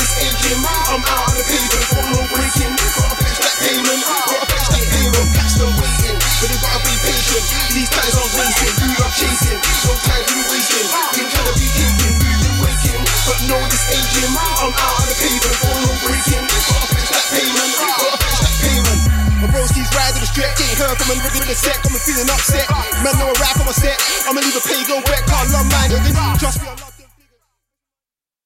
this engine. I'm out on the pavement, got no braking. Gotta fetch that payment, gotta fetch that payment. Catch them waiting, but they gotta be patient. These times I'm racing, who I'm chasing. No time to be wasting. Been trying to be kicking, been waking, but no this engine. I'm out on the pavement, got no braking. Gotta fetch that payment, gotta fetch that payment. My broski's riding the strip, ain't heard from another in the set. I'm feeling upset. Man, know a rap on my set. I'ma leave a pay go back, can't love mine. Trust me,